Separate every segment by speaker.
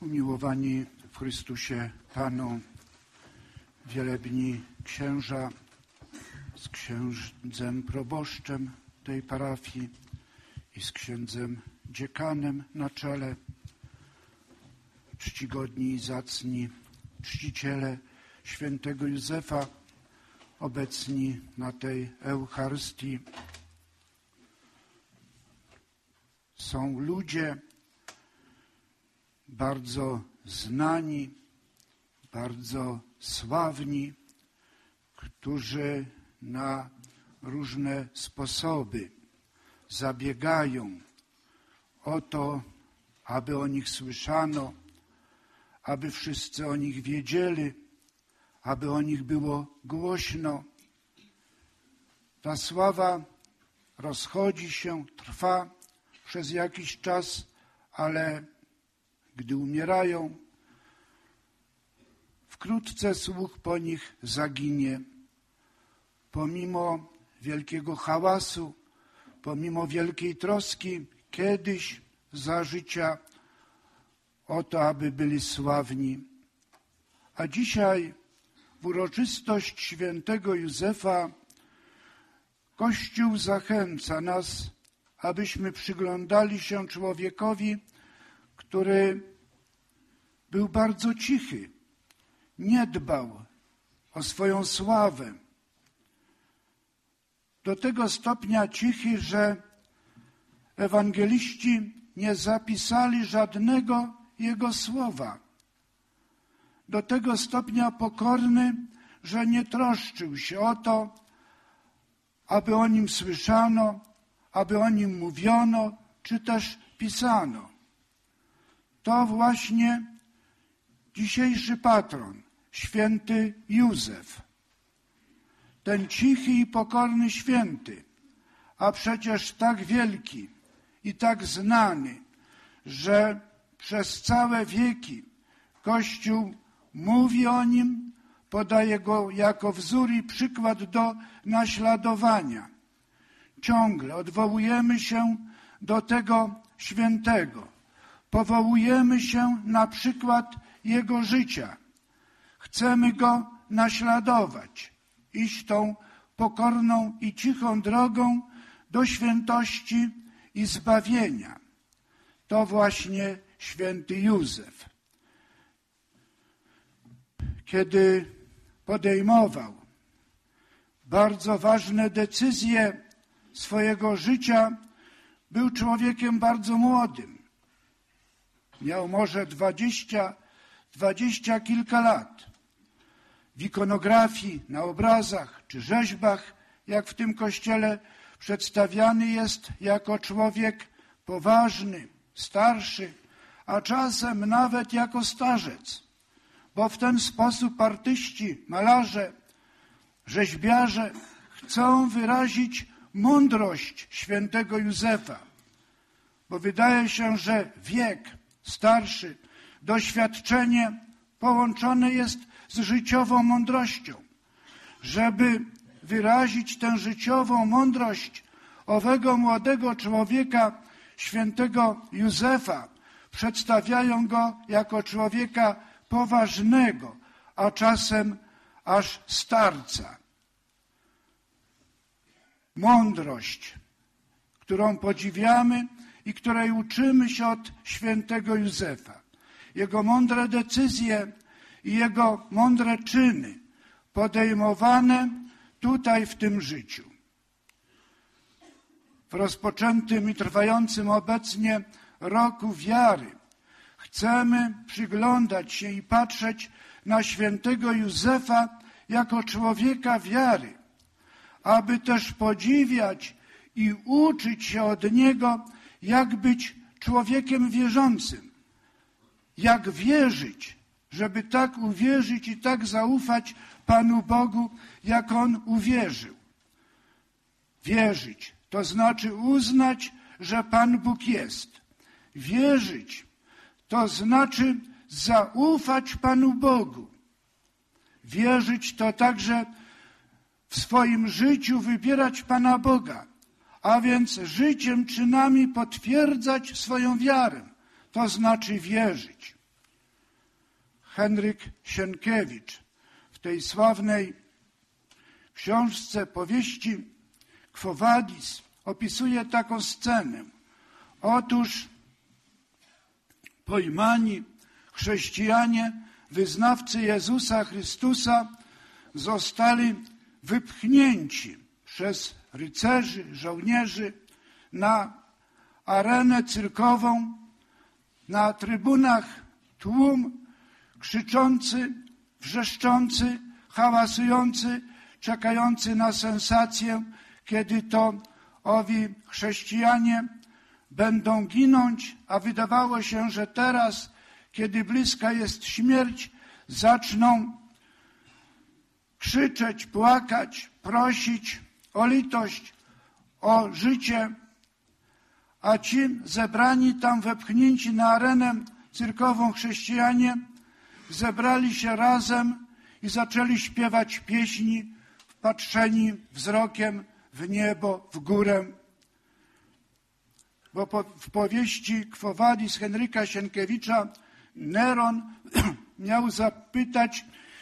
Speaker 1: Umiłowani w Chrystusie Panu, wielebni księża z księdzem proboszczem tej parafii i z księdzem dziekanem na czele, czcigodni i zacni czciciele świętego Józefa obecni na tej Eucharystii. Są ludzie bardzo znani, bardzo sławni, którzy na różne sposoby zabiegają o to, aby o nich słyszano, aby wszyscy o nich wiedzieli, aby o nich było głośno. Ta sława rozchodzi się, trwa przez jakiś czas, ale gdy umierają, wkrótce słuch po nich zaginie. Pomimo wielkiego hałasu, pomimo wielkiej troski kiedyś za życia o to, aby byli sławni. A dzisiaj w uroczystość świętego Józefa Kościół zachęca nas, abyśmy przyglądali się człowiekowi, który był bardzo cichy, nie dbał o swoją sławę. Do tego stopnia cichy, że ewangeliści nie zapisali żadnego jego słowa. Do tego stopnia pokorny, że nie troszczył się o to, aby o nim słyszano, aby o nim mówiono, czy też pisano. To właśnie dzisiejszy patron, święty Józef. Ten cichy i pokorny święty, a przecież tak wielki i tak znany, że przez całe wieki Kościół mówi o nim, podaje go jako wzór i przykład do naśladowania. Ciągle odwołujemy się do tego świętego. Powołujemy się na przykład jego życia. Chcemy go naśladować, iść tą pokorną i cichą drogą do świętości i zbawienia. To właśnie święty Józef. Kiedy podejmował bardzo ważne decyzje swojego życia, był człowiekiem bardzo młodym. Miał może 20 kilka lat. W ikonografii, na obrazach czy rzeźbach, jak w tym kościele, przedstawiany jest jako człowiek poważny, starszy, a czasem nawet jako starzec, bo w ten sposób artyści, malarze, rzeźbiarze chcą wyrazić mądrość świętego Józefa, bo wydaje się, że wiek starszy, doświadczenie połączone jest z życiową mądrością. Żeby wyrazić tę życiową mądrość owego młodego człowieka, świętego Józefa, przedstawiają go jako człowieka poważnego, a czasem aż starca. Mądrość, którą podziwiamy i której uczymy się od świętego Józefa. Jego mądre decyzje i jego mądre czyny podejmowane tutaj w tym życiu. W rozpoczętym i trwającym obecnie roku wiary chcemy przyglądać się i patrzeć na świętego Józefa jako człowieka wiary, aby też podziwiać i uczyć się od niego, jak być człowiekiem wierzącym, jak wierzyć, żeby tak uwierzyć i tak zaufać Panu Bogu, jak On uwierzył. Wierzyć to znaczy uznać, że Pan Bóg jest. Wierzyć to znaczy zaufać Panu Bogu. Wierzyć to także w swoim życiu wybierać Pana Boga, a więc życiem, czynami potwierdzać swoją wiarę. To znaczy wierzyć. Henryk Sienkiewicz w tej sławnej książce powieści Quo Vadis opisuje taką scenę. Otóż pojmani chrześcijanie, wyznawcy Jezusa Chrystusa zostali wypchnięci przez rycerzy, żołnierzy na arenę cyrkową, na trybunach tłum krzyczący, wrzeszczący, hałasujący, czekający na sensację, kiedy to owi chrześcijanie będą ginąć, a wydawało się, że teraz, kiedy bliska jest śmierć, zaczną krzyczeć, płakać, prosić o litość, o życie, a ci zebrani tam, wepchnięci na arenę cyrkową chrześcijanie, zebrali się razem i zaczęli śpiewać pieśni, wpatrzeni wzrokiem w niebo, w górę. Bo w powieści Quo Vadis Henryka Sienkiewicza Neron miał zapytać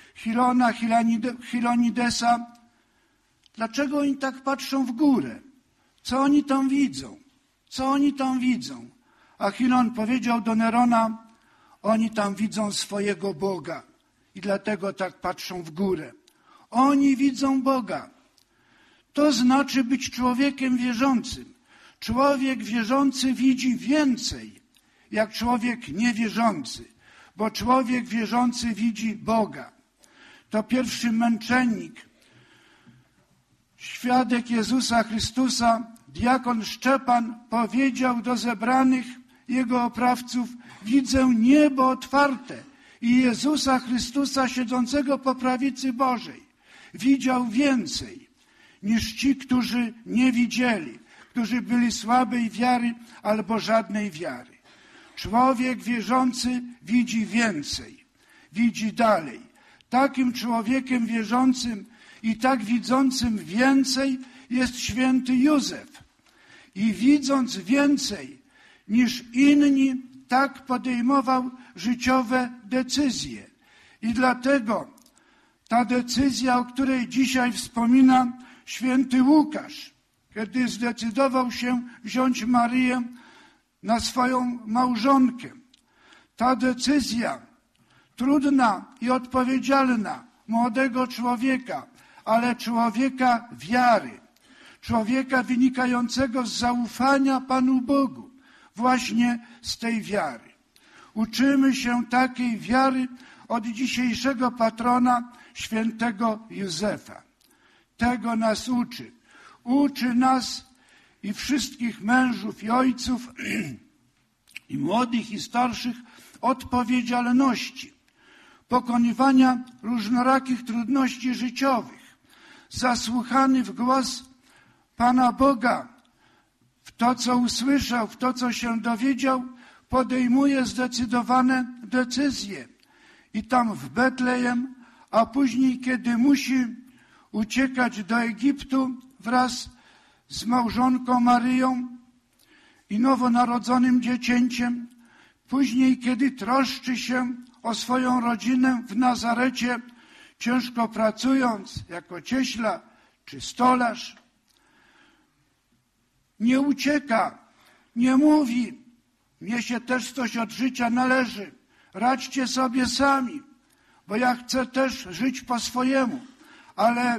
Speaker 1: Hilonidesa, dlaczego oni tak patrzą w górę? Co oni tam widzą? Co oni tam widzą? A Hilon powiedział do Nerona, oni tam widzą swojego Boga i dlatego tak patrzą w górę. Oni widzą Boga. To znaczy być człowiekiem wierzącym. Człowiek wierzący widzi więcej, jak człowiek niewierzący, bo człowiek wierzący widzi Boga. To pierwszy męczennik, świadek Jezusa Chrystusa, diakon Szczepan, powiedział do zebranych jego oprawców, widzę niebo otwarte i Jezusa Chrystusa siedzącego po prawicy Bożej. Widział więcej niż ci, którzy nie widzieli, którzy byli słabej wiary albo żadnej wiary. Człowiek wierzący widzi więcej, widzi dalej. Takim człowiekiem wierzącym i tak widzącym więcej jest święty Józef. I widząc więcej niż inni, tak podejmował życiowe decyzje. I dlatego ta decyzja, o której dzisiaj wspomina święty Łukasz, kiedy zdecydował się wziąć Maryję na swoją małżonkę. Ta decyzja trudna i odpowiedzialna młodego człowieka, ale człowieka wiary, człowieka wynikającego z zaufania Panu Bogu, właśnie z tej wiary. Uczymy się takiej wiary od dzisiejszego patrona, świętego Józefa. Tego nas uczy. Uczy nas i wszystkich mężów i ojców, i młodych, i starszych odpowiedzialności, pokonywania różnorakich trudności życiowych, zasłuchany w głos Pana Boga, w to, co usłyszał, w to, co się dowiedział, podejmuje zdecydowane decyzje. I tam w Betlejem, a później, kiedy musi uciekać do Egiptu wraz z małżonką Maryją i nowonarodzonym dziecięciem, później, kiedy troszczy się o swoją rodzinę w Nazarecie, ciężko pracując jako cieśla czy stolarz, nie ucieka, nie mówi, mnie się też coś od życia należy, radźcie sobie sami, bo ja chcę też żyć po swojemu, ale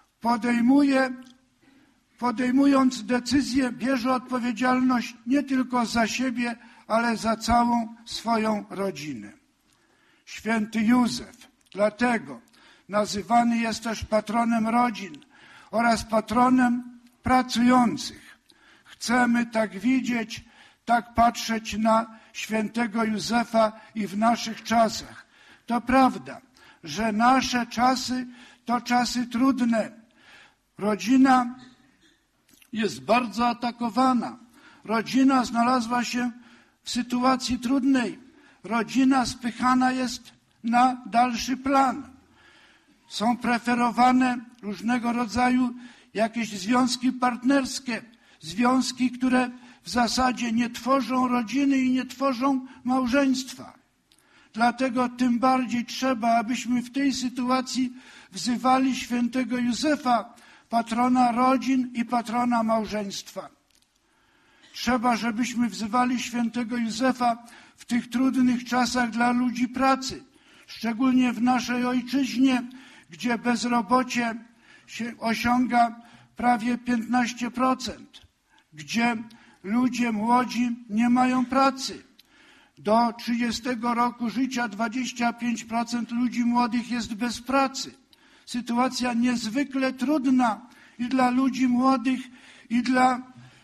Speaker 1: podejmując decyzję, bierze odpowiedzialność nie tylko za siebie, ale za całą swoją rodzinę. Święty Józef, dlatego nazywany jest też patronem rodzin oraz patronem pracujących. Chcemy tak widzieć, tak patrzeć na świętego Józefa i w naszych czasach. To prawda, że nasze czasy to czasy trudne. Rodzina jest bardzo atakowana. Rodzina znalazła się w sytuacji trudnej. Rodzina spychana jest na dalszy plan. Są preferowane różnego rodzaju jakieś związki partnerskie, związki, które w zasadzie nie tworzą rodziny i nie tworzą małżeństwa. Dlatego tym bardziej trzeba, abyśmy w tej sytuacji wzywali świętego Józefa, patrona rodzin i patrona małżeństwa. Trzeba, żebyśmy wzywali świętego Józefa w tych trudnych czasach dla ludzi pracy, szczególnie w naszej ojczyźnie, gdzie bezrobocie się osiąga prawie 15%, gdzie ludzie młodzi nie mają pracy. Do 30 roku życia 25% ludzi młodych jest bez pracy. Sytuacja niezwykle trudna i dla ludzi młodych, i dla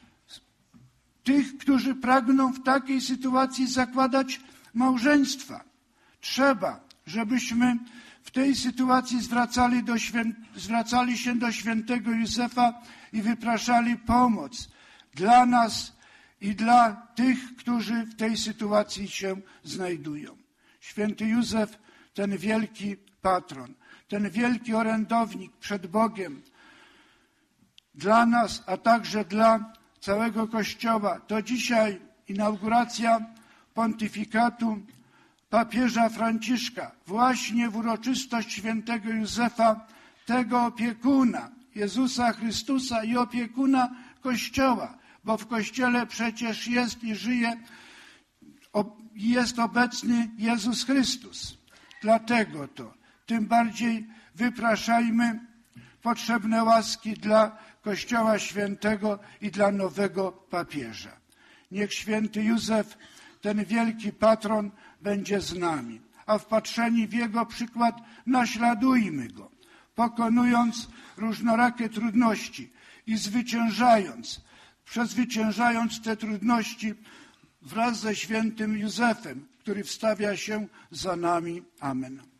Speaker 1: tych, którzy pragną w takiej sytuacji zakładać małżeństwa. Trzeba, żebyśmy w tej sytuacji zwracali się do świętego Józefa i wypraszali pomoc dla nas i dla tych, którzy w tej sytuacji się znajdują. Święty Józef, ten wielki patron, ten wielki orędownik przed Bogiem, dla nas, a także dla całego Kościoła. To dzisiaj inauguracja pontyfikatu papieża Franciszka, właśnie w uroczystość świętego Józefa, tego opiekuna Jezusa Chrystusa i opiekuna Kościoła, bo w Kościele przecież jest i żyje, jest obecny Jezus Chrystus. Dlatego to tym bardziej wypraszajmy potrzebne łaski dla Kościoła Świętego i dla nowego papieża. Niech święty Józef, ten wielki patron, będzie z nami, a wpatrzeni w jego przykład naśladujmy go, pokonując różnorakie trudności i przezwyciężając te trudności wraz ze świętym Józefem, który wstawia się za nami. Amen.